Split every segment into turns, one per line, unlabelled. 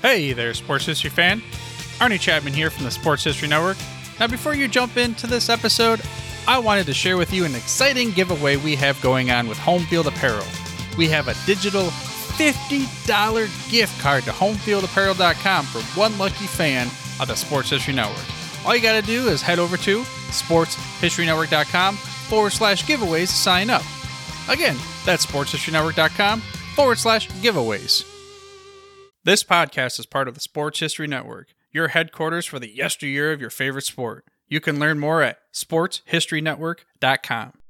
Hey there, Sports History fan. Arnie Chapman here from the Sports History Network. Now, before you jump into this episode, I wanted to share with you an exciting giveaway we have going on with Home Field Apparel. We have a digital $50 gift card to homefieldapparel.com for one lucky fan of the Sports History Network. All you got to do is head over to sportshistorynetwork.com/giveaways to sign up. Again, that's sportshistorynetwork.com/giveaways. This podcast is part of the Sports History Network, your headquarters for the yesteryear of your favorite sport. You can learn more at sportshistorynetwork.com.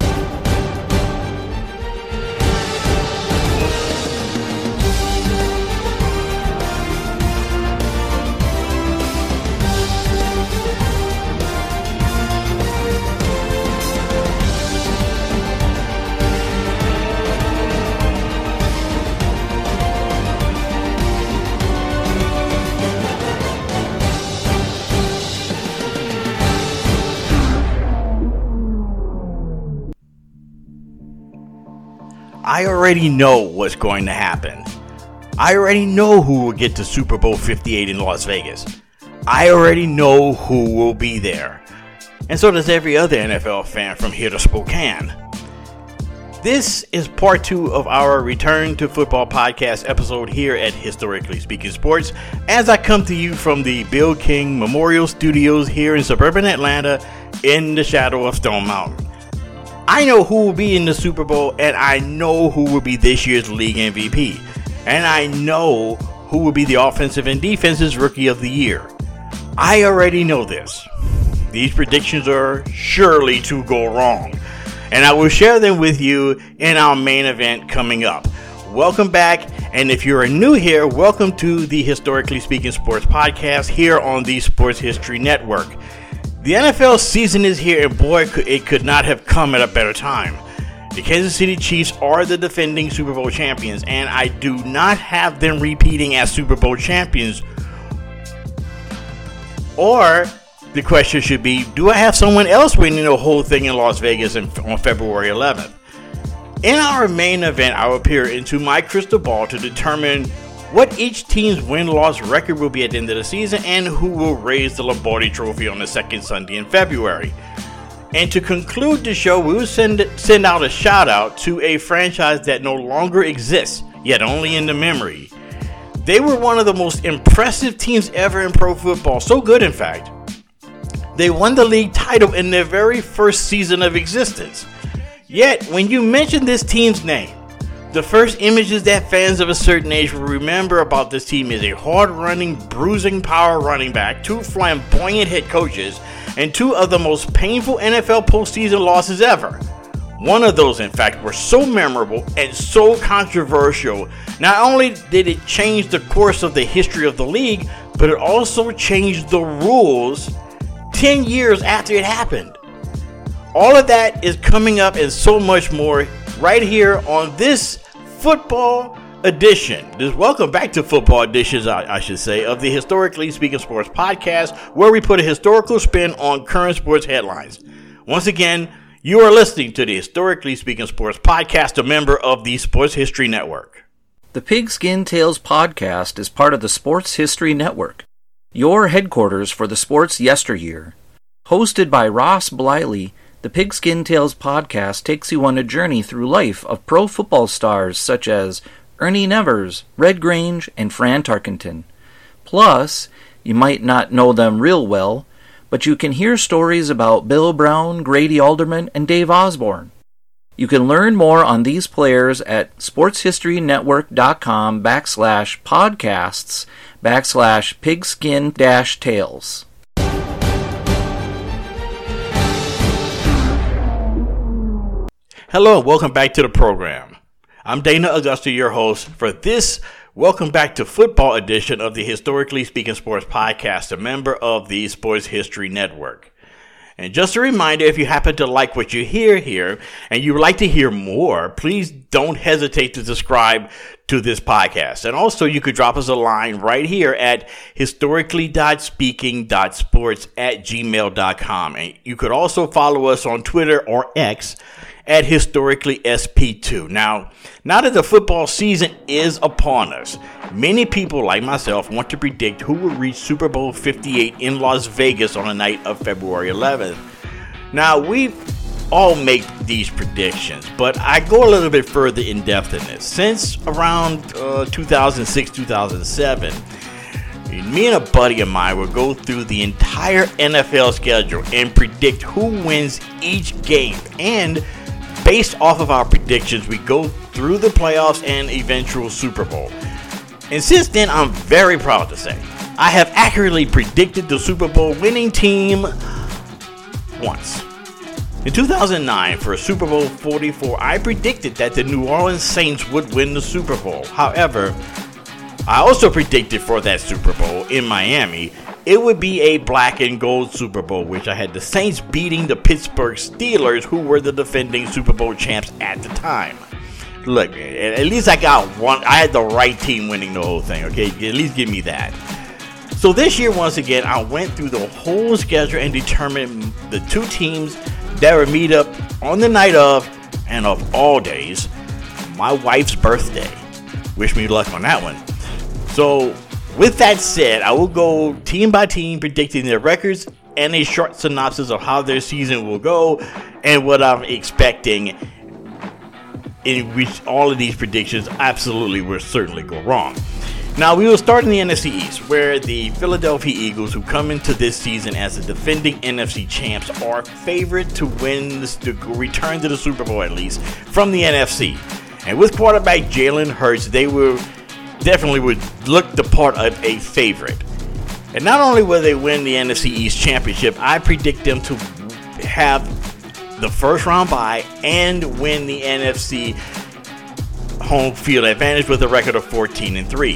I already know what's going to happen. I already know who will get to Super Bowl 58 in Las Vegas. I already know who will be there. And so does every other NFL fan from here to Spokane. This is part 2 of our Return to Football podcast episode here at Historically Speaking Sports, as I come to you from the Bill King Memorial Studios here in suburban Atlanta in the shadow of Stone Mountain. I know who will be in the Super Bowl, and I know who will be this year's league MVP. And I know who will be the offensive and defensive rookie of the year. I already know this. These predictions are surely to go wrong, and I will share them with you in our main event coming up. Welcome back, and if you're new here, welcome to the Historically Speaking Sports podcast here on the Sports History Network. The NFL season is here, and boy, it could not have come at a better time. The Kansas City Chiefs are the defending Super Bowl champions, and I do not have them repeating as Super Bowl champions. Or the question should be, do I have someone else winning the whole thing in Las Vegas on February 11th? In our main event, I will peer into my crystal ball to determine what each team's win-loss record will be at the end of the season and who will raise the Lombardi Trophy on the second Sunday in February. And to conclude the show, we will send out a shout-out to a franchise that no longer exists, yet only in the memory. They were one of the most impressive teams ever in pro football, so good in fact. They won the league title in their very first season of existence. Yet, when you mention this team's name, the first images that fans of a certain age will remember about this team is a hard-running, bruising power running back, 2 flamboyant head coaches, and 2 of the most painful NFL postseason losses ever. One of those, in fact, were so memorable and so controversial. Not only did it change the course of the history of the league, but it also changed the rules 10 years after it happened. All of that is coming up and so much more right here on this football edition. Welcome back to football editions, I should say, of the Historically Speaking Sports podcast, where we put a historical spin on current sports headlines. Once again, you are listening to the Historically Speaking Sports podcast, a member of the Sports History Network.
The Pigskin Tales podcast is part of the Sports History Network, your headquarters for the sports yesteryear. Hosted by Ross Bliley, the Pigskin Tales podcast takes you on a journey through life of pro football stars such as Ernie Nevers, Red Grange, and Fran Tarkenton. Plus, you might not know them real well, but you can hear stories about Bill Brown, Grady Alderman, and Dave Osborne. You can learn more on these players at sportshistorynetwork.com/podcasts/pigskin-tales.
Hello and welcome back to the program. I'm Dana Augusta, your host for this Welcome Back to Football edition of the Historically Speaking Sports podcast, a member of the Sports History Network. And just a reminder, if you happen to like what you hear here and you would like to hear more, please don't hesitate to subscribe to this podcast. And also, you could drop us a line right here at historically.speaking.sports@gmail.com. And you could also follow us on Twitter or X at historically SP2. Now that the football season is upon us, many people like myself want to predict who will reach Super Bowl 58 in Las Vegas on the night of February 11th. Now, we all make these predictions, but I go a little bit further in depth in this. Since around 2006, 2007, me and a buddy of mine will go through the entire NFL schedule and predict who wins each game. And based off of our predictions, we go through the playoffs and eventual Super Bowl. And since then, I'm very proud to say I have accurately predicted the Super Bowl winning team once. In 2009, for Super Bowl 44, I predicted that the New Orleans Saints would win the Super Bowl. However, I also predicted for that Super Bowl in Miami, it would be a black and gold Super Bowl, which I had the Saints beating the Pittsburgh Steelers, who were the defending Super Bowl champs at the time. Look, at least I got one. I had the right team winning the whole thing, okay? At least give me that. So this year, once again, I went through the whole schedule and determined the two teams that would meet up on the night of, and of all days, my wife's birthday. Wish me luck on that one. So, with that said, I will go team by team predicting their records and a short synopsis of how their season will go and what I'm expecting, in which all of these predictions absolutely will certainly go wrong. Now, we will start in the NFC East, where the Philadelphia Eagles, who come into this season as the defending NFC champs, are favored to return to the Super Bowl at least from the NFC. And with quarterback Jalen Hurts, they will definitely would look the part of a favorite. And not only will they win the NFC East Championship, I predict them to have the first round bye and win the NFC home field advantage with a record of 14-3.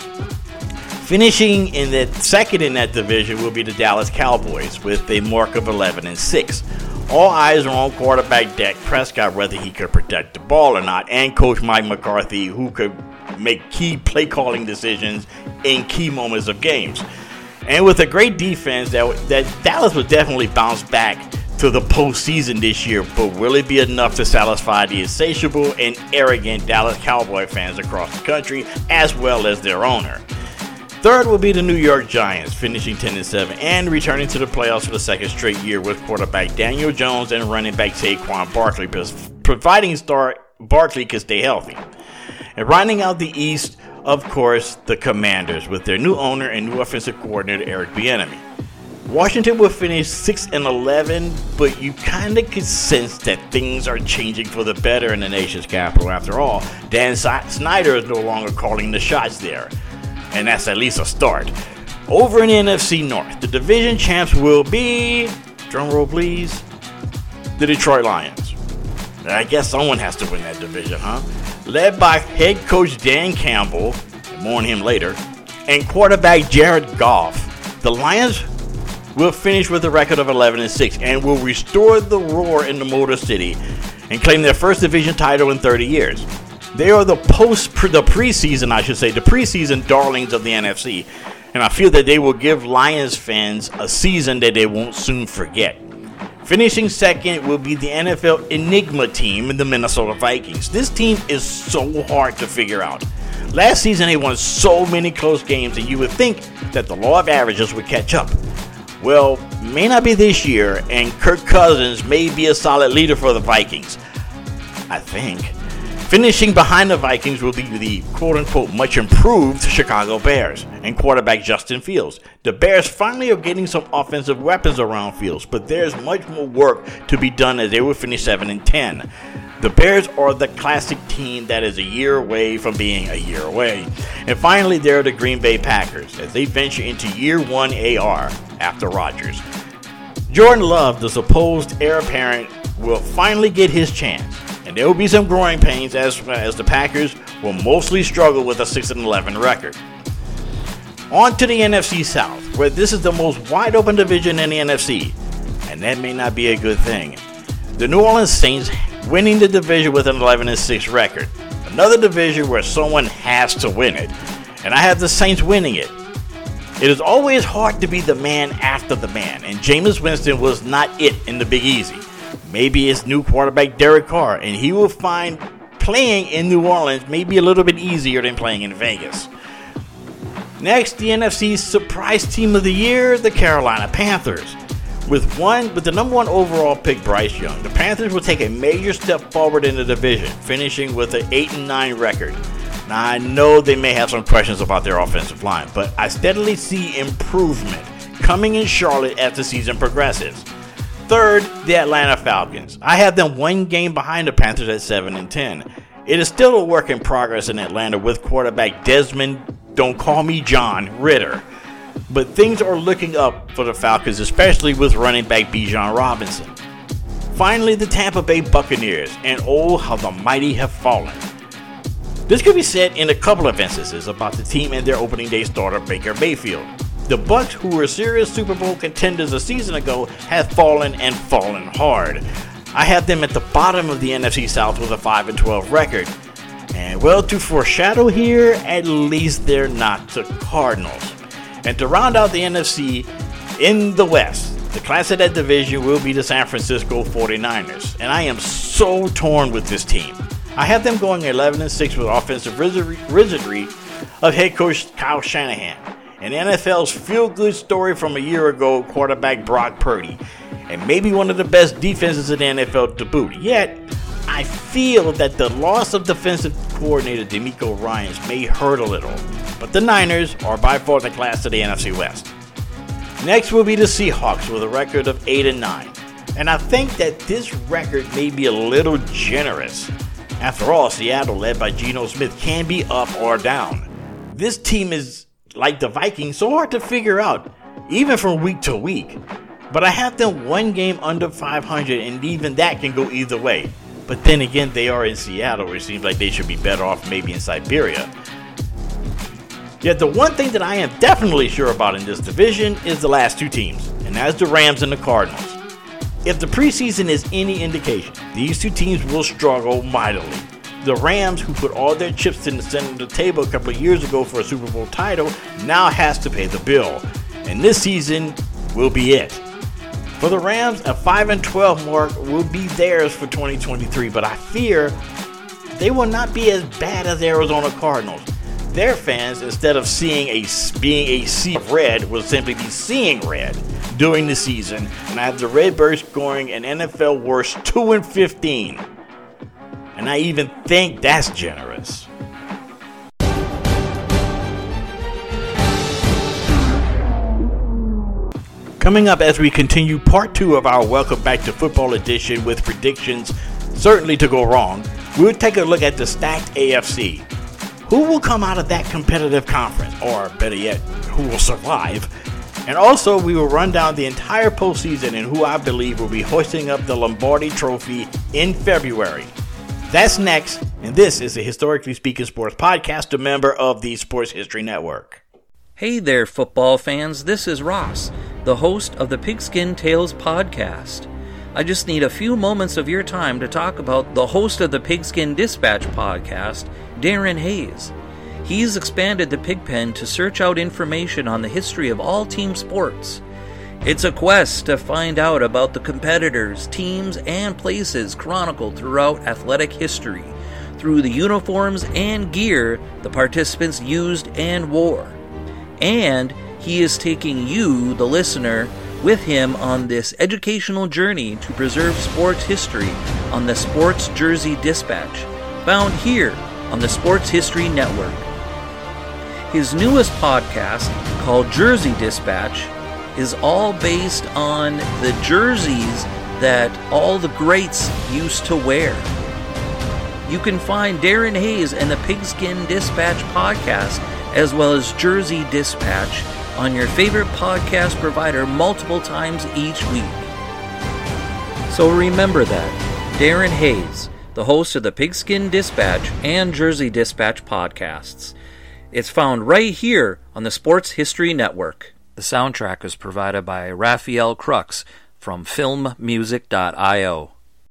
Finishing in the second in that division will be the Dallas Cowboys with a mark of 11-6. All eyes are on quarterback Dak Prescott, whether he could protect the ball or not, and coach Mike McCarthy, who could make key play calling decisions in key moments of games. And with a great defense, that Dallas would definitely bounce back to the postseason this year, but will it be enough to satisfy the insatiable and arrogant Dallas Cowboy fans across the country, as well as their owner? Third will be the New York Giants, finishing 10-7 and returning to the playoffs for the second straight year with quarterback Daniel Jones and running back Saquon Barkley, providing star Barkley can stay healthy. And rounding out the East, of course, the Commanders with their new owner and new offensive coordinator Eric Bieniemy. Washington will finish 6-11, but you kind of could sense that things are changing for the better in the nation's capital. After all, Dan Snyder is no longer calling the shots there, and that's at least a start. Over in the NFC North, the division champs will be, drumroll please, the Detroit Lions. I guess someone has to win that division, huh? Led by head coach Dan Campbell, and more on him later, and quarterback Jared Goff. The Lions will finish with a record of 11-6 and will restore the roar in the Motor City and claim their first division title in 30 years. They are the preseason darlings of the NFC, and I feel that they will give Lions fans a season that they won't soon forget. Finishing second will be the NFL Enigma team, the Minnesota Vikings. This team is so hard to figure out. Last season they won so many close games, and you would think that the law of averages would catch up. Well, may not be this year, and Kirk Cousins may be a solid leader for the Vikings, I think. Finishing behind the Vikings will be the quote-unquote much improved Chicago Bears and quarterback Justin Fields. The Bears finally are getting some offensive weapons around Fields, but there's much more work to be done as they will finish 7-10. The Bears are the classic team that is a year away from being a year away. And finally, there are the Green Bay Packers as they venture into year one AR after Rodgers. Jordan Love, the supposed heir apparent, will finally get his chance. And there will be some growing pains as the Packers will mostly struggle with a 6-11 record. On to the NFC South, where this is the most wide open division in the NFC. And that may not be a good thing. The New Orleans Saints winning the division with an 11-6 record. Another division where someone has to win it. And I have the Saints winning it. It is always hard to be the man after the man, and Jameis Winston was not it in the Big Easy. Maybe it's new quarterback Derek Carr, and he will find playing in New Orleans maybe a little bit easier than playing in Vegas. Next, the NFC's surprise team of the year, the Carolina Panthers. With the number one overall pick, Bryce Young, the Panthers will take a major step forward in the division, finishing with an 8-9 record. Now, I know they may have some questions about their offensive line, but I steadily see improvement coming in Charlotte as the season progresses. Third, the Atlanta Falcons. I have them one game behind the Panthers at 7-10. It is still a work in progress in Atlanta with quarterback Desmond, don't call me John, Ritter. But things are looking up for the Falcons, especially with running back Bijan Robinson. Finally, the Tampa Bay Buccaneers, and oh, how the mighty have fallen. This could be said in a couple of instances about the team and their opening day starter Baker Mayfield. The Bucs, who were serious Super Bowl contenders a season ago, have fallen and fallen hard. I have them at the bottom of the NFC South with a 5-12 record. And well, to foreshadow here, at least they're not the Cardinals. And to round out the NFC, in the West, the class of that division will be the San Francisco 49ers. And I am so torn with this team. I have them going 11-6 with offensive wizardry of head coach Kyle Shanahan, and NFL's feel-good story from a year ago, quarterback Brock Purdy, and maybe one of the best defenses in the NFL to boot. Yet, I feel that the loss of defensive coordinator DeMeco Ryans may hurt a little, but the Niners are by far the class of the NFC West. Next will be the Seahawks with a record of 8-9, and I think that this record may be a little generous. After all, Seattle, led by Geno Smith, can be up or down. This team is, like the Vikings, so hard to figure out, even from week to week. But I have them one game under 500, and even that can go either way. But then again, they are in Seattle, which seems like they should be better off maybe in Siberia. Yet the one thing that I am definitely sure about in this division is the last two teams, and that's the Rams and the Cardinals. If the preseason is any indication, these two teams will struggle mightily. The Rams, who put all their chips in the center of the table a couple of years ago for a Super Bowl title, now has to pay the bill. And this season will be it. For the Rams, a 5-12 mark will be theirs for 2023, but I fear they will not be as bad as the Arizona Cardinals. Their fans, instead of being a sea of red, will simply be seeing red during the season, and I have the Redbirds scoring an NFL worst 2-15. And I even think that's generous. Coming up as we continue part 2 of our Welcome Back to Football edition with predictions certainly to go wrong, we'll take a look at the stacked AFC. Who will come out of that competitive conference, or better yet, who will survive? And also, we will run down the entire postseason and who I believe will be hoisting up the Lombardi Trophy in February. That's next, and this is the Historically Speaking Sports Podcast, a member of the Sports History Network.
Hey there, football fans. This is Ross, the host of the Pigskin Tales Podcast. I just need a few moments of your time to talk about the host of the Pigskin Dispatch Podcast, Darren Hayes. He's expanded the Pigpen to search out information on the history of all team sports. It's a quest to find out about the competitors, teams, and places chronicled throughout athletic history, through the uniforms and gear the participants used and wore. And he is taking you, the listener, with him on this educational journey to preserve sports history on the Sports Jersey Dispatch, found here on the Sports History Network. His newest podcast, called Jersey Dispatch, is all based on the jerseys that all the greats used to wear. You can find Darren Hayes and the Pigskin Dispatch podcast, as well as Jersey Dispatch, on your favorite podcast provider multiple times each week. So remember that, Darren Hayes, the host of the Pigskin Dispatch and Jersey Dispatch podcasts. It's found right here on the Sports History Network. The soundtrack is provided by Raphael Crux from filmmusic.io.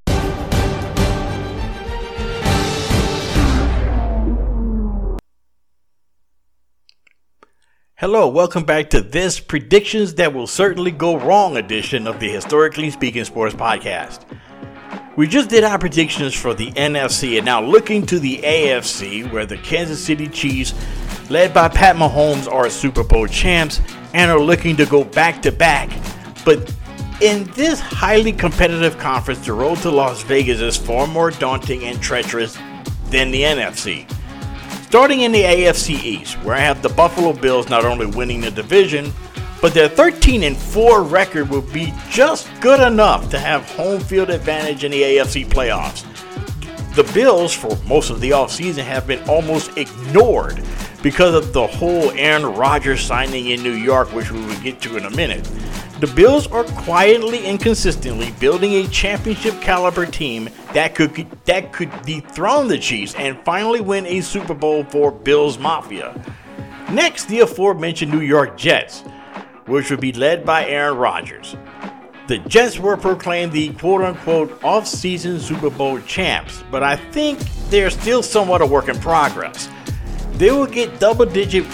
Hello, welcome back to this Predictions That Will Certainly Go Wrong edition of the Historically Speaking Sports Podcast. We just did our predictions for the NFC, and now looking to the AFC, where the Kansas City Chiefs, led by Pat Mahomes, are Super Bowl champs and are looking to go back-to-back. But in this highly competitive conference, the road to Las Vegas is far more daunting and treacherous than the NFC. Starting in the AFC East, where I have the Buffalo Bills not only winning the division, but their 13-4 record will be just good enough to have home field advantage in the AFC playoffs. The Bills, for most of the offseason, have been almost ignored because of the whole Aaron Rodgers signing in New York, which we will get to in a minute. The Bills are quietly and consistently building a championship caliber team that could dethrone the Chiefs and finally win a Super Bowl for Bills Mafia. Next, the aforementioned New York Jets, which would be led by Aaron Rodgers. The Jets were proclaimed the quote-unquote off-season Super Bowl champs, but I think they're still somewhat a work in progress. They will get double digits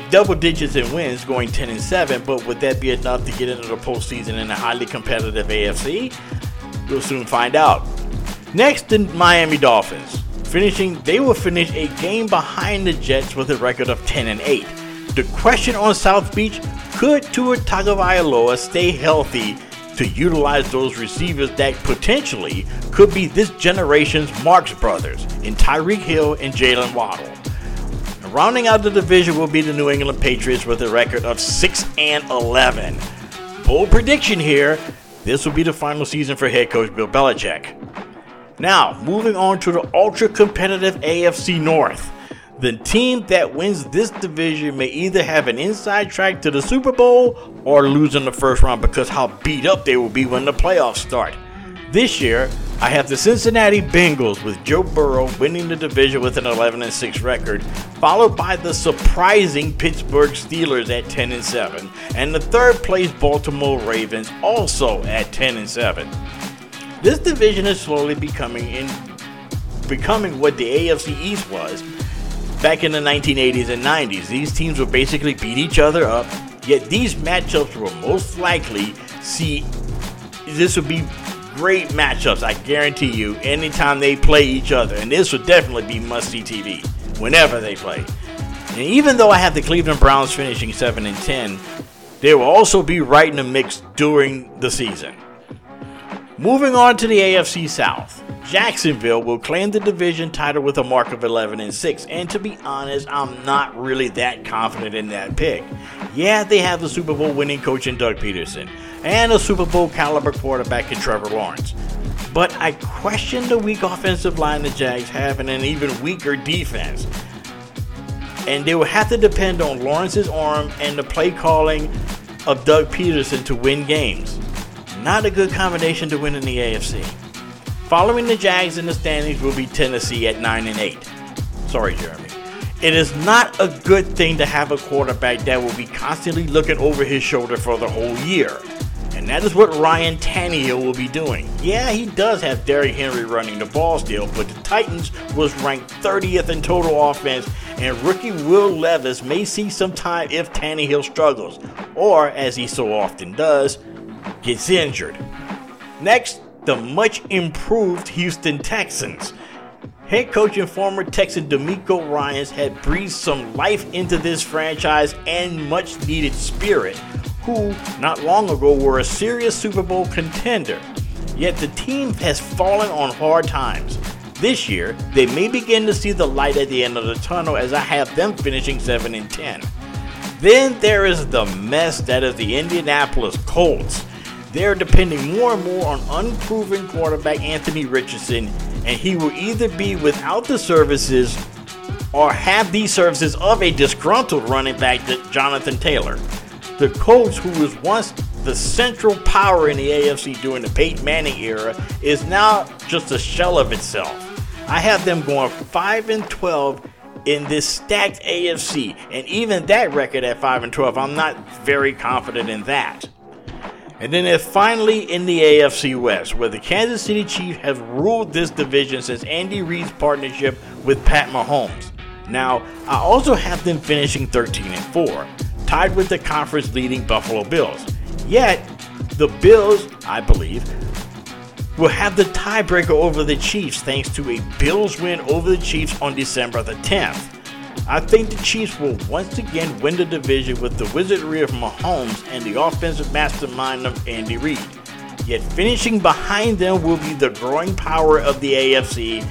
in wins, going 10-7, but would that be enough to get into the postseason in a highly competitive AFC? We'll soon find out. Next, the Miami Dolphins. They will finish a game behind the Jets with a record of 10-8. The question on South Beach: could Tua Tagovailoa stay healthy to utilize those receivers that potentially could be this generation's Marx Brothers in Tyreek Hill and Jalen Waddle? And rounding out the division will be the New England Patriots with a record of 6-11. Bold prediction here: this will be the final season for head coach Bill Belichick. Now, moving on to the ultra-competitive AFC North. The team that wins this division may either have an inside track to the Super Bowl or lose in the first round because how beat up they will be when the playoffs start. This year, I have the Cincinnati Bengals with Joe Burrow winning the division with an 11-6 record, followed by the surprising Pittsburgh Steelers at 10-7, and the third place Baltimore Ravens also at 10-7. This division is slowly becoming what the AFC East was back in the 1980s and 90s. These teams would basically beat each other up, yet these matchups will most likely this would be great matchups, I guarantee you, anytime they play each other. And this would definitely be must-see TV whenever they play. And even though I have the Cleveland Browns finishing 7-10, they will also be right in the mix during the season. Moving on to the AFC South, Jacksonville will claim the division title with a mark of 11-6, and to be honest, I'm not really that confident in that pick. Yeah, they have the Super Bowl winning coach in Doug Peterson, and a Super Bowl caliber quarterback in Trevor Lawrence. But I question the weak offensive line the Jags have and an even weaker defense. And they will have to depend on Lawrence's arm and the play calling of Doug Peterson to win games. Not a good combination to win in the AFC. Following the Jags in the standings will be Tennessee at 9-8. Sorry, Jeremy. It is not a good thing to have a quarterback that will be constantly looking over his shoulder for the whole year. And that is what Ryan Tannehill will be doing. Yeah, he does have Derrick Henry running the ball still, but the Titans was ranked 30th in total offense, and rookie Will Levis may see some time if Tannehill struggles, or, as he so often does, gets injured. Next, the much improved Houston Texans. Head coach and former Texan DeMeco Ryans had breathed some life into this franchise and much needed spirit, who not long ago were a serious Super Bowl contender. Yet the team has fallen on hard times. This year, they may begin to see the light at the end of the tunnel, as I have them finishing 7-10. Then there is the mess that is the Indianapolis Colts. They're depending more and more on unproven quarterback Anthony Richardson, and he will either be without the services or have these services of a disgruntled running back, Jonathan Taylor. The Colts, who was once the central power in the AFC during the Peyton Manning era, is now just a shell of itself. I have them going 5-12 in this stacked AFC, and even that record at 5-12, I'm not very confident in that. And then finally in the AFC West, where the Kansas City Chiefs have ruled this division since Andy Reid's partnership with Pat Mahomes. Now, I also have them finishing 13-4, tied with the conference leading Buffalo Bills. Yet, the Bills, I believe, will have the tiebreaker over the Chiefs thanks to a Bills win over the Chiefs on December the 10th. I think the Chiefs will once again win the division with the wizardry of Mahomes and the offensive mastermind of Andy Reid. Yet finishing behind them will be the growing power of the AFC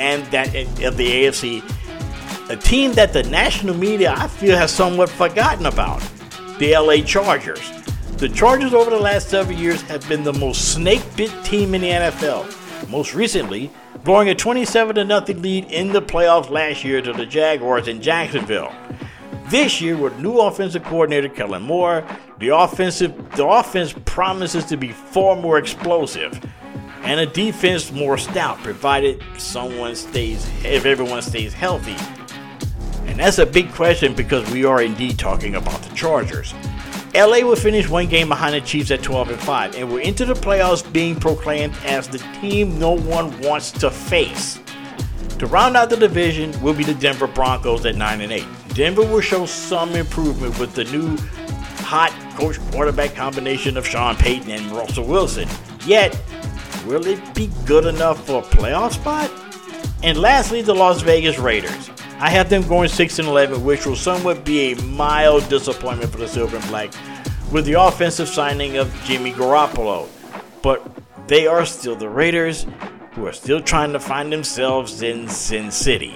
a team that the national media I feel has somewhat forgotten about, the LA Chargers. The Chargers over the last several years have been the most snake-bit team in the NFL, most recently blowing a 27-0 lead in the playoffs last year to the Jaguars in Jacksonville. This year, with new offensive coordinator Kellen Moore, the offense promises to be far more explosive, and a defense more stout, provided if everyone stays healthy. And that's a big question because we are indeed talking about the Chargers. LA will finish one game behind the Chiefs at 12-5, and we're into the playoffs being proclaimed as the team no one wants to face. To round out the division will be the Denver Broncos at 9-8. Denver will show some improvement with the new hot coach quarterback combination of Sean Payton and Russell Wilson. Yet, will it be good enough for a playoff spot? And lastly, the Las Vegas Raiders. I have them going 6-11, which will somewhat be a mild disappointment for the Silver and Black with the offensive signing of Jimmy Garoppolo. But they are still the Raiders, who are still trying to find themselves in Sin City.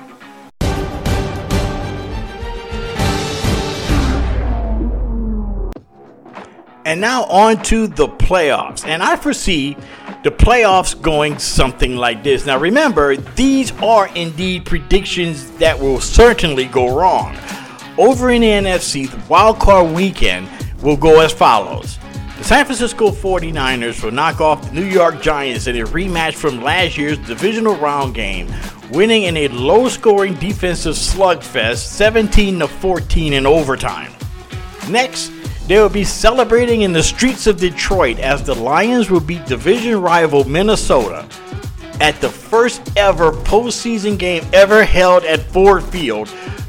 And now on to the playoffs. And I foresee the playoffs going something like this. Now remember, these are indeed predictions that will certainly go wrong. Over in the NFC, the wild card weekend will go as follows. The San Francisco 49ers will knock off the New York Giants in a rematch from last year's divisional round game, winning in a low-scoring defensive slugfest 17-14 in overtime. Next, they will be celebrating in the streets of Detroit as the Lions will beat division rival Minnesota at the first ever postseason game ever held at Ford Field,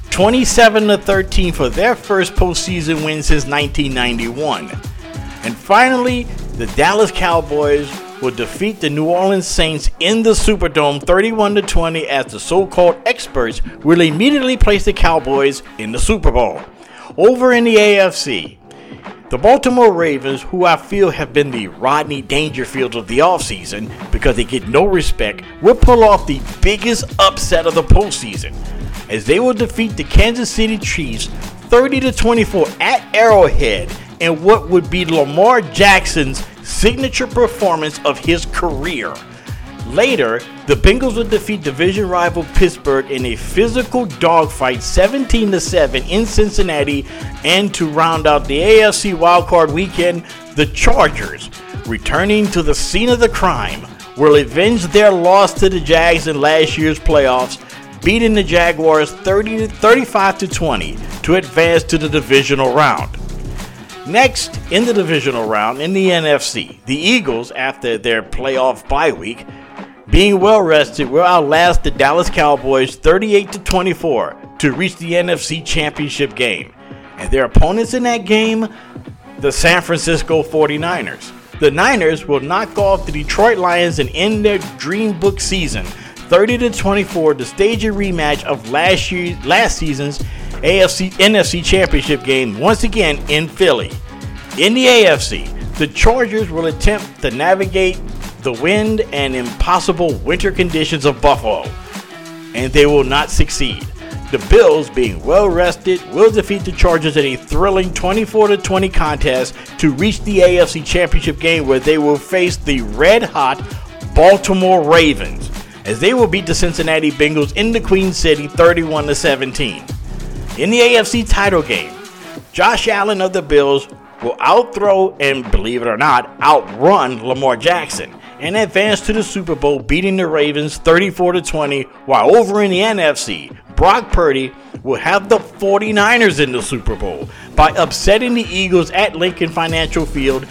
27-13 for their first postseason win since 1991. And finally, the Dallas Cowboys will defeat the New Orleans Saints in the Superdome 31-20 as the so-called experts will immediately place the Cowboys in the Super Bowl. Over in the AFC, the Baltimore Ravens, who I feel have been the Rodney Dangerfield of the offseason because they get no respect, will pull off the biggest upset of the postseason as they will defeat the Kansas City Chiefs 30-24 at Arrowhead in what would be Lamar Jackson's signature performance of his career. Later, the Bengals will defeat division rival Pittsburgh in a physical dogfight 17-7 in Cincinnati, and to round out the AFC wildcard weekend, the Chargers, returning to the scene of the crime, will avenge their loss to the Jags in last year's playoffs, beating the Jaguars 35-20 to advance to the divisional round. Next, in the divisional round in the NFC, the Eagles, after their playoff bye week, being well rested, will outlast the Dallas Cowboys 38-24 to reach the NFC Championship game. And their opponents in that game, the San Francisco 49ers. The Niners will knock off the Detroit Lions and end their Dream Book season 30-24 to stage a rematch of last season's NFC Championship game once again in Philly. In the AFC, the Chargers will attempt to navigate the wind and impossible winter conditions of Buffalo, and they will not succeed. The Bills, being well rested, will defeat the Chargers in a thrilling 24-20 contest to reach the AFC Championship game, where they will face the red-hot Baltimore Ravens, as they will beat the Cincinnati Bengals in the Queen City 31-17. In the AFC title game, Josh Allen of the Bills will outthrow and, believe it or not, outrun Lamar Jackson and advance to the Super Bowl, beating the Ravens 34-20, while over in the NFC, Brock Purdy will have the 49ers in the Super Bowl by upsetting the Eagles at Lincoln Financial Field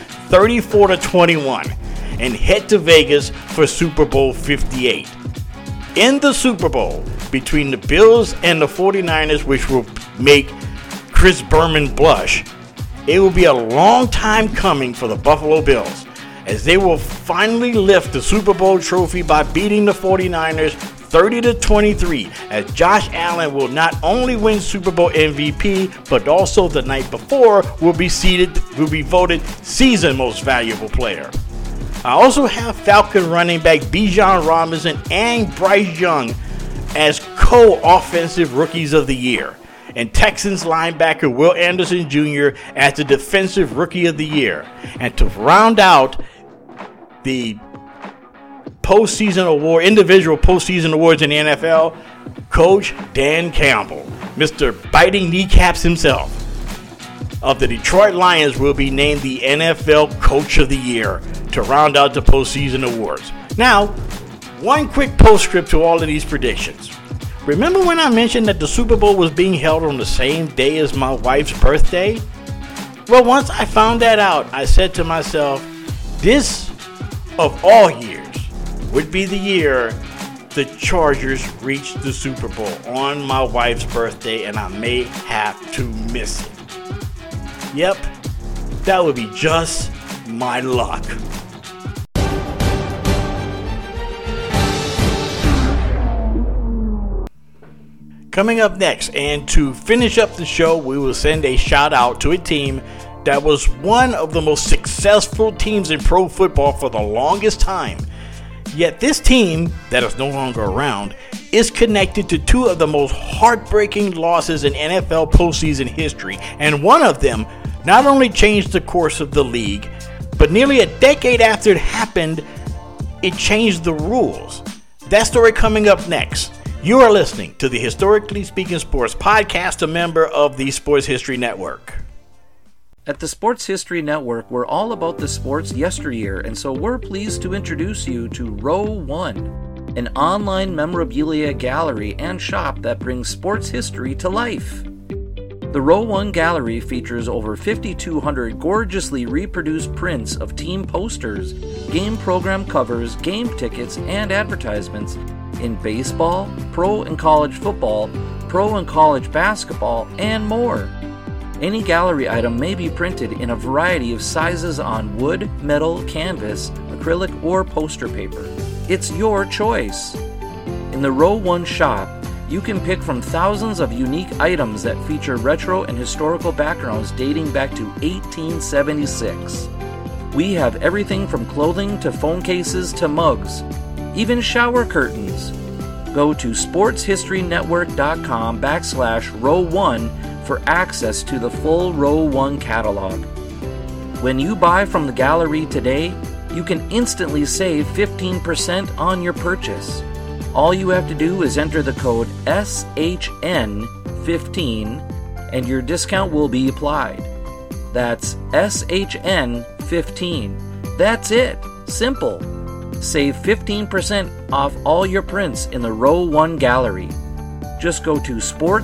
34-21 and head to Vegas for Super Bowl 58. In the Super Bowl between the Bills and the 49ers, which will make Chris Berman blush, it will be a long time coming for the Buffalo Bills, as they will finally lift the Super Bowl trophy by beating the 49ers 30-23, as Josh Allen will not only win Super Bowl MVP, but also the night before will be voted season most valuable player. I also have Falcon running back Bijan Robinson and Bryce Young as co-offensive rookies of the year, and Texans linebacker Will Anderson Jr. as the defensive rookie of the year. And to round out the individual postseason awards in the NFL, Coach Dan Campbell, Mr. Biting Kneecaps himself, of the Detroit Lions will be named the NFL Coach of the Year to round out the postseason awards. Now, one quick postscript to all of these predictions. Remember when I mentioned that the Super Bowl was being held on the same day as my wife's birthday? Well, once I found that out, I said to myself, this, of all years, would be the year the Chargers reached the Super Bowl on my wife's birthday, and I may have to miss it. Yep, that would be just my luck. Coming up next, and to finish up the show, we will send a shout out to a team that was one of the most successful teams in pro football for the longest time. Yet this team, that is no longer around, is connected to two of the most heartbreaking losses in NFL postseason history, and one of them not only changed the course of the league, but nearly a decade after it happened, it changed the rules. That story coming up next. You are listening to the Historically Speaking Sports Podcast, a member of the Sports History Network.
At the Sports History Network, we're all about the sports yesteryear, and so we're pleased to introduce you to Row One, an online memorabilia gallery and shop that brings sports history to life. The Row One gallery features over 5,200 gorgeously reproduced prints of team posters, game program covers, game tickets, and advertisements in baseball, pro and college football, pro and college basketball, and more. Any gallery item may be printed in a variety of sizes on wood, metal, canvas, acrylic, or poster paper. It's your choice. In the Row One shop, you can pick from thousands of unique items that feature retro and historical backgrounds dating back to 1876. We have everything from clothing to phone cases to mugs, even shower curtains. Go to sportshistorynetwork.com/Row One for access to the full Row One catalog. When you buy from the gallery today, you can instantly save 15% on your purchase. All you have to do is enter the code SHN15 and your discount will be applied. That's SHN15. That's it. Simple. Save 15% off all your prints in the Row One gallery. Just go to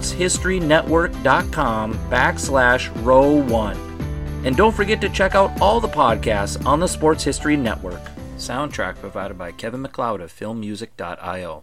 sportshistorynetwork.com/Row One. And don't forget to check out all the podcasts on the Sports History Network. Soundtrack provided by Kevin MacLeod of filmmusic.io.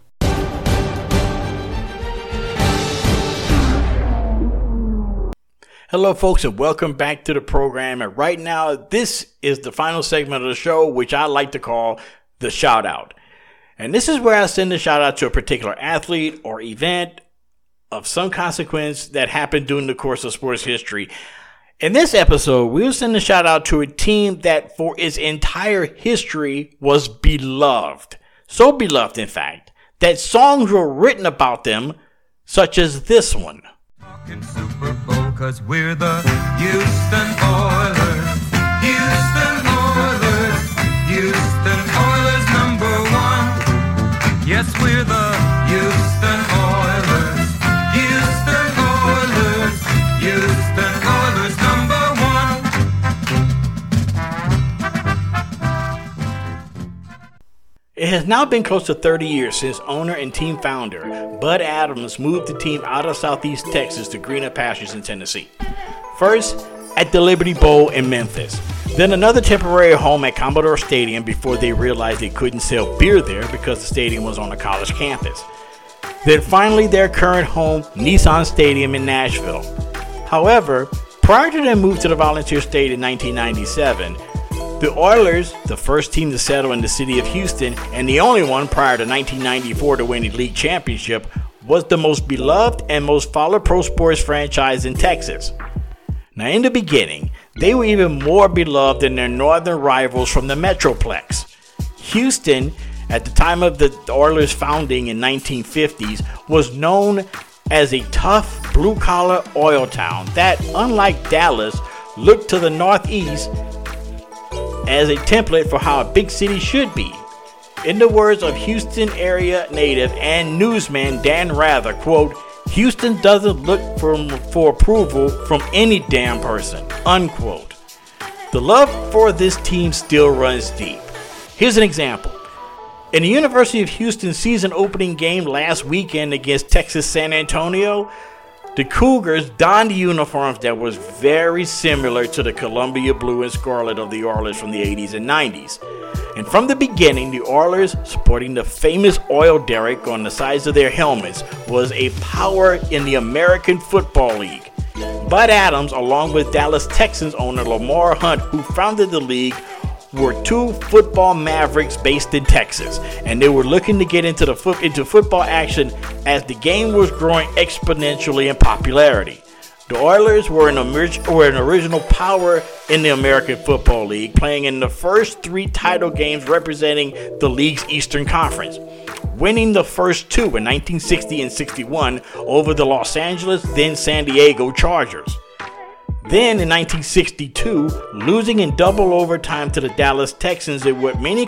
Hello folks, and welcome back to the program. And right now, this is the final segment of the show, which I like to call the shout out. And this is where I send a shout out to a particular athlete or event of some consequence that happened during the course of sports history. In this episode, we'll send a shout out to a team that for its entire history was beloved. So beloved, in fact, that songs were written about them, such as this one.
Talking Super Bowl 'cause we're the Houston Oilers. Houston Oilers. Houston Oilers #1. Yes, we're the Houston Oilers. Houston Oilers. Houston Oilers #1.
It has now been close to 30 years since owner and team founder Bud Adams moved the team out of Southeast Texas to greener pastures in Tennessee. First, at the Liberty Bowl in Memphis. Then another temporary home at Commodore Stadium before they realized they couldn't sell beer there because the stadium was on a college campus. Then finally their current home, Nissan Stadium in Nashville. However, prior to their move to the Volunteer State in 1997, The Oilers, the first team to settle in the city of Houston and the only one prior to 1994 to win a league championship, was the most beloved and most followed pro sports franchise in Texas. Now, in the beginning, they were even more beloved than their northern rivals from the Metroplex. Houston, at the time of the Oilers' founding in 1950s, was known as a tough blue-collar oil town that, unlike Dallas, looked to the northeast as a template for how a big city should be. In the words of Houston area native and newsman Dan Rather, quote, "Houston doesn't look for approval from any damn person," unquote. The love for this team still runs deep. Here's an example. In the University of Houston season opening game last weekend against Texas San Antonio, the Cougars donned uniforms that was very similar to the Columbia blue and scarlet of the Oilers from the 80s and 90s. And from the beginning, the Oilers, sporting the famous oil derrick on the sides of their helmets, was a power in the American Football League. Bud Adams, along with Dallas Texans owner Lamar Hunt, who founded the league, were two football mavericks based in Texas, and they were looking to get into football action as the game was growing exponentially in popularity. The Oilers were an original power in the American Football League, playing in the first 3 title games representing the league's Eastern Conference, winning the first 2 in 1960 and 61 over the Los Angeles, then San Diego Chargers. Then in 1962, losing in double overtime to the Dallas Texans in what many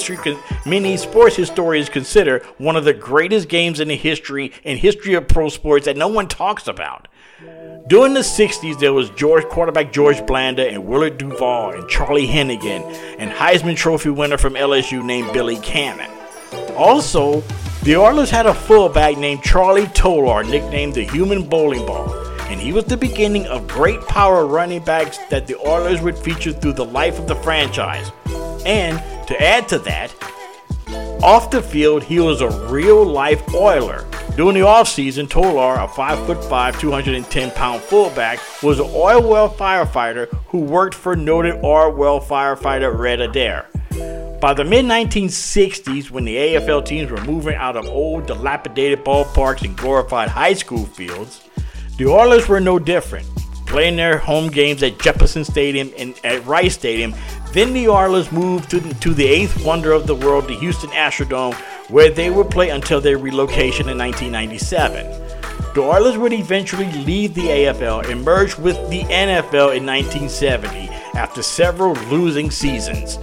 sports historians consider one of the greatest games in history of pro sports that no one talks about. During the 60s, there was quarterback George Blanda and Willard Duvall and Charlie Hennigan and Heisman Trophy winner from LSU named Billy Cannon. Also, the Oilers had a fullback named Charlie Tolar, nicknamed the Human Bowling Ball, and he was the beginning of great power running backs that the Oilers would feature through the life of the franchise. And to add to that, off the field, he was a real-life Oiler. During the offseason, Tolar, a 5'5", 210-pound fullback, was an oil well firefighter who worked for noted oil well firefighter Red Adair. By the mid-1960s, when the AFL teams were moving out of old, dilapidated ballparks and glorified high school fields, the Oilers were no different, playing their home games at Jefferson Stadium and at Rice Stadium. Then the Oilers moved to the 8th wonder of the world, the Houston Astrodome, where they would play until their relocation in 1997. The Oilers would eventually leave the AFL and merge with the NFL in 1970 after several losing seasons.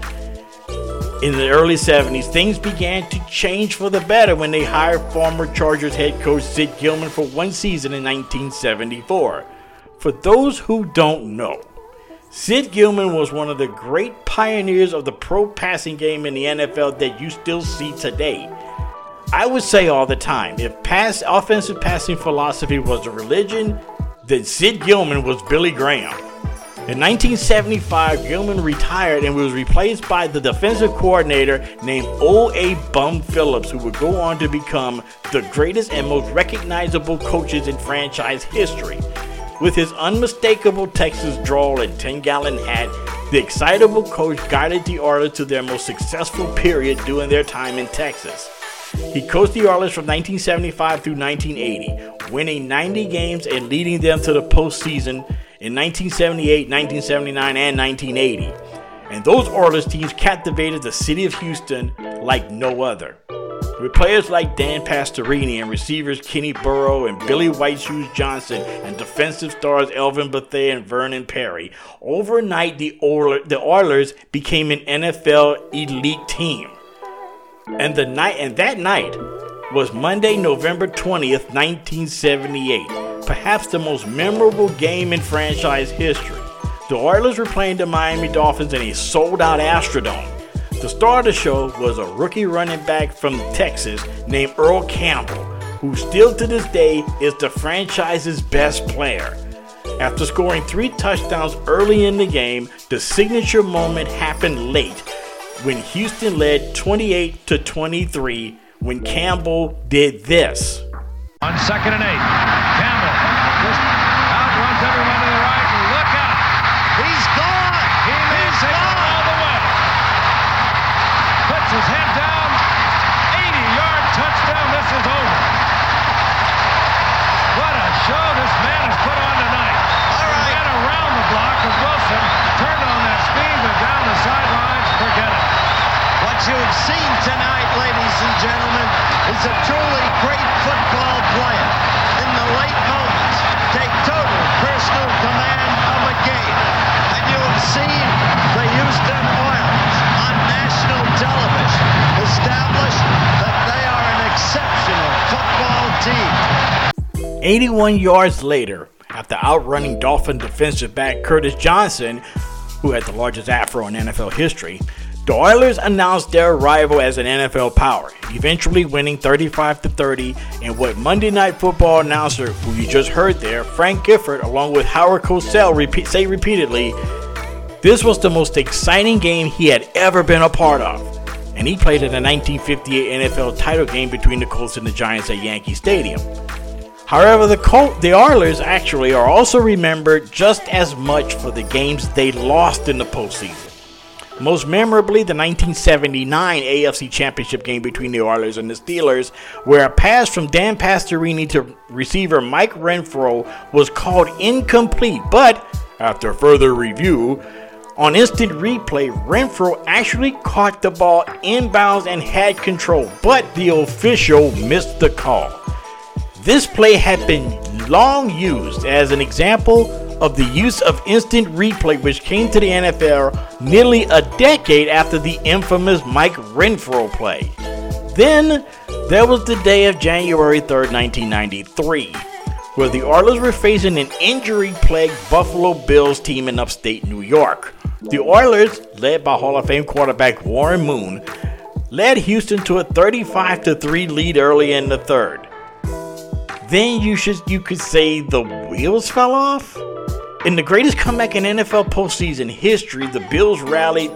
In the early 70s, things began to change for the better when they hired former Chargers head coach Sid Gilman for one season in 1974. For those who don't know, Sid Gilman was one of the great pioneers of the pro passing game in the NFL that you still see today. I would say all the time, if offensive passing philosophy was a religion, then Sid Gilman was Billy Graham. In 1975, Gilman retired and was replaced by the defensive coordinator named O.A. Bum Phillips, who would go on to become the greatest and most recognizable coaches in franchise history. With his unmistakable Texas drawl and 10-gallon hat, the excitable coach guided the Oilers to their most successful period during their time in Texas. He coached the Oilers from 1975 through 1980, winning 90 games and leading them to the postseason in 1978, 1979, and 1980. And those Oilers teams captivated the city of Houston like no other. With players like Dan Pastorini and receivers Kenny Burrow and Billy White Shoes Johnson and defensive stars Elvin Bethea and Vernon Perry, overnight the Oilers became an NFL elite team. And that night was Monday, November 20th, 1978. Perhaps the most memorable game in franchise history. The Oilers were playing the Miami Dolphins in a sold-out Astrodome. The star of the show was a rookie running back from Texas named Earl Campbell, who still to this day is the franchise's best player. After scoring 3 touchdowns early in the game, the signature moment happened late when Houston led 28-23 when Campbell did this.
On 2nd and 8, Campbell just outruns everyone to the right, and look out! He's gone! He's gone all the way!
seen tonight, ladies and gentlemen, is a truly great football player. In the late moments, take total personal command of a game. And you have seen the Houston Oilers on national television establish that they are an exceptional football team.
81 yards later, after outrunning Dolphin defensive back Curtis Johnson, who had the largest afro in NFL history, the Oilers announced their arrival as an NFL power, eventually winning 35-30 in what Monday Night Football announcer, who you just heard there, Frank Gifford, along with Howard Cosell, say repeatedly, this was the most exciting game he had ever been a part of. And he played in the 1958 NFL title game between the Colts and the Giants at Yankee Stadium. However, the Oilers actually are also remembered just as much for the games they lost in the postseason. Most memorably, the 1979 AFC Championship game between the Oilers and the Steelers, where a pass from Dan Pastorini to receiver Mike Renfro was called incomplete, but after further review, on instant replay, Renfro actually caught the ball inbounds and had control, but the official missed the call. This play had been long used as an example of the use of instant replay, which came to the NFL nearly a decade after the infamous Mike Renfro play. Then there was the day of January 3rd, 1993, where the Oilers were facing an injury-plagued Buffalo Bills team in upstate New York. The Oilers, led by Hall of Fame quarterback Warren Moon, led Houston to a 35-3 lead early in the third. Then you could say the wheels fell off? In the greatest comeback in NFL postseason history, the Bills rallied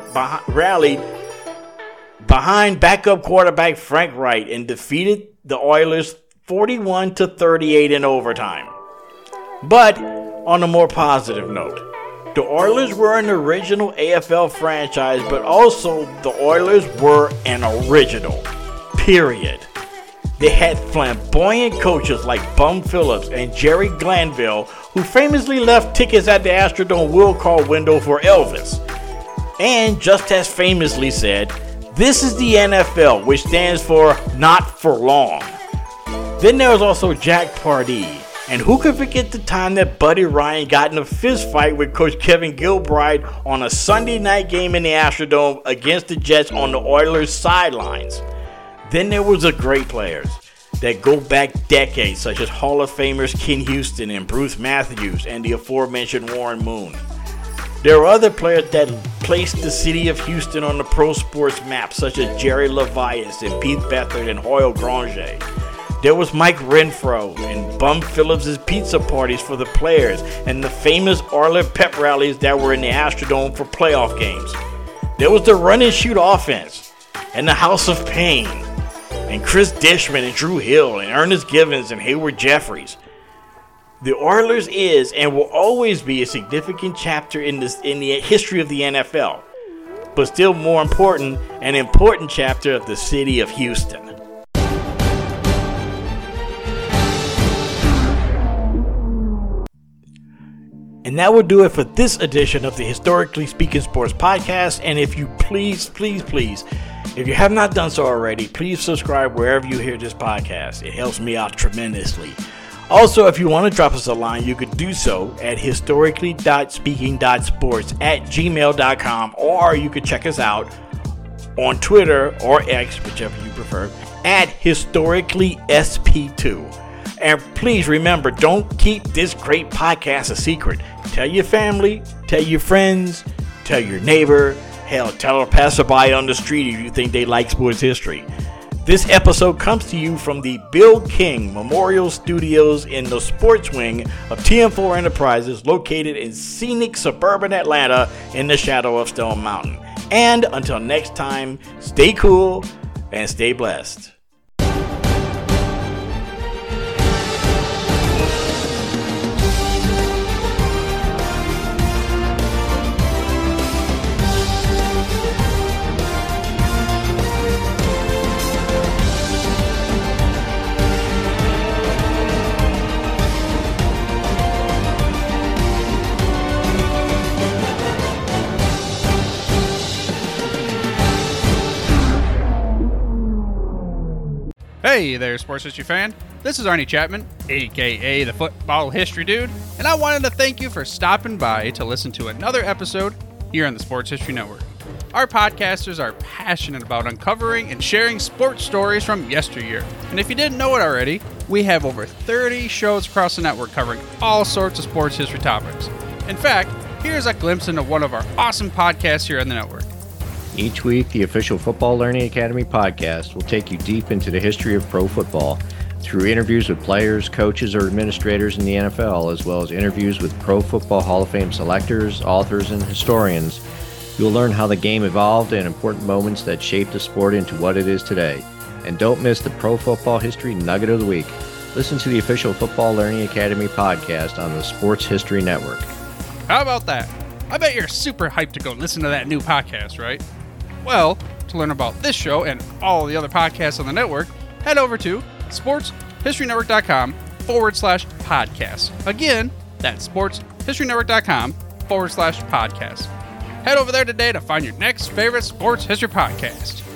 behind backup quarterback Frank Wright and defeated the Oilers 41-38 in overtime. But on a more positive note, the Oilers were an original AFL franchise, but also the Oilers were an original. Period. They had flamboyant coaches like Bum Phillips and Jerry Glanville, who famously left tickets at the Astrodome will call window for Elvis. And just as famously said, "This is the NFL, which stands for not for long." Then there was also Jack Pardee. And who could forget the time that Buddy Ryan got in a fist fight with Coach Kevin Gilbride on a Sunday night game in the Astrodome against the Jets on the Oilers sidelines? Then there was the great players that go back decades, such as Hall of Famers Ken Houston and Bruce Matthews and the aforementioned Warren Moon. There are other players that placed the city of Houston on the pro sports map, such as Jerry Levias and Pete Beathard and Hoyle Granger. There was Mike Renfro and Bum Phillips' pizza parties for the players and the famous Oiler pep rallies that were in the Astrodome for playoff games. There was the run and shoot offense and the House of Pain and Chris Dishman and Drew Hill and Ernest Givens and Hayward Jeffries. The Oilers is and will always be a significant chapter in the history of the NFL, but still more important, an important chapter of the city of Houston. And that will do it for this edition of the Historically Speaking Sports Podcast. And if you please, if you have not done so already, please subscribe wherever you hear this podcast. It helps me out tremendously. Also, if you want to drop us a line, you could do so at historically.speaking.sports@gmail.com, or you could check us out on Twitter or X, whichever you prefer, at historicallysp2. And please remember, don't keep this great podcast a secret. Tell your family, tell your friends, tell your neighbor, hell, tell a passerby on the street if you think they like sports history. This episode comes to you from the Bill King Memorial Studios in the sports wing of TM4 Enterprises, located in scenic suburban Atlanta in the shadow of Stone Mountain. And until next time, stay cool and stay blessed.
Hey there, sports history fan. This is Arnie Chapman, aka the Football History Dude, and I wanted to thank you for stopping by to listen to another episode here on the Sports History Network. Our podcasters are passionate about uncovering and sharing sports stories from yesteryear. And if you didn't know it already, we have over 30 shows across the network covering all sorts of sports history topics. In fact, here's a glimpse into one of our awesome podcasts here on the network.
Each week, the official Football Learning Academy podcast will take you deep into the history of pro football through interviews with players, coaches, or administrators in the NFL, as well as interviews with Pro Football Hall of Fame selectors, authors, and historians. You'll learn how the game evolved and important moments that shaped the sport into what it is today. And don't miss the Pro Football History Nugget of the Week. Listen to the official Football Learning Academy podcast on the Sports History Network.
How about that? I bet you're super hyped to go listen to that new podcast, right? Well, to learn about this show and all the other podcasts on the network, head over to sportshistorynetwork.com/podcasts. Again, that's sportshistorynetwork.com/podcasts. Head over there today to find your next favorite sports history podcast.